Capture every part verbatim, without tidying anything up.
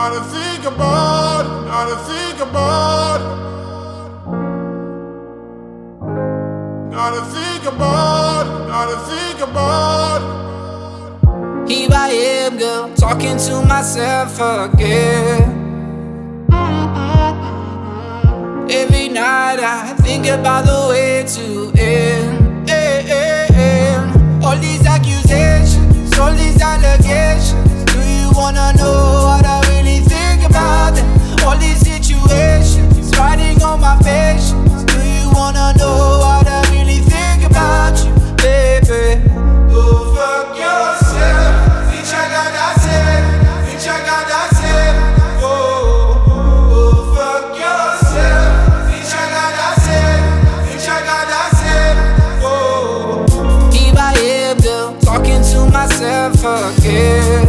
Gotta think about it, gotta think about it. Gotta think about it, gotta think about it. Here I am, girl, talking to myself again. Every night I think about the way to end. Eh, eh, eh. All these accusations, all these allegations. Do you wanna know what I really think about them? All these situations, riding on my patience. Do you wanna know what I really think about you, baby? Go fuck yourself. Bitch, I got that set. Bitch, I got that set. Oh, go fuck yourself. Bitch, I got that set. Bitch, I got that set. Oh, here I am, girl, talking to myself again.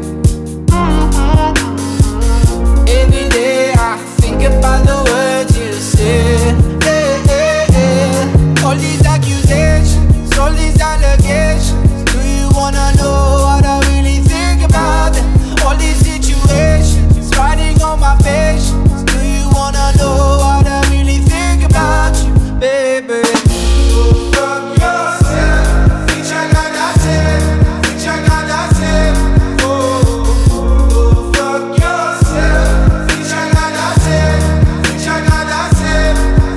Every day I think about the words you said. Hey, hey, hey. All these accusations, all these allegations. Do you wanna know what I really think about them? All these situations, riding on my patience. Do you wanna know what I really think about you, baby? Go fuck yourself. Bitch, I got that set. Bitch, I got that set. Oh, go fuck yourself. Bitch, I got that set. Bitch, I got that set.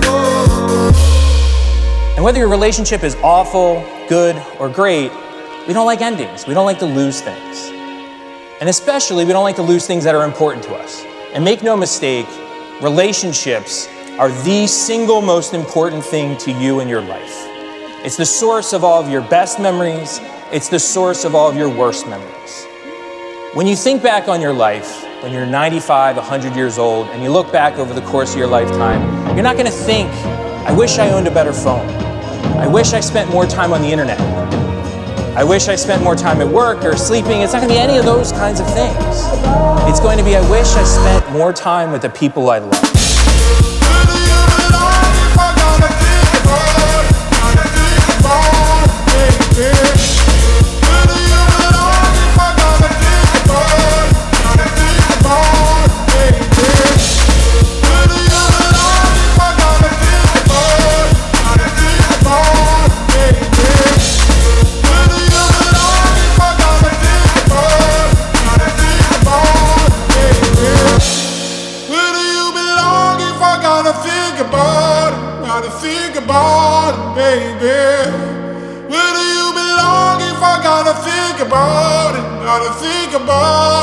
Oh. And whether your relationship is awful, good, or great, we don't like endings. We don't like to lose things. And especially, we don't like to lose things that are important to us. And make no mistake, relationships are the single most important thing to you in your life. It's the source of all of your best memories. It's the source of all of your worst memories. When you think back on your life, when you're ninety-five, one hundred years old, and you look back over the course of your lifetime, you're not gonna think, I wish I owned a better phone. I wish I spent more time on the internet. I wish I spent more time at work or sleeping. It's not gonna be any of those kinds of things. It's going to be, I wish I spent more time with the people I love. Gotta think about it, baby. Where do you belong if I gotta think about it? Gotta think about it.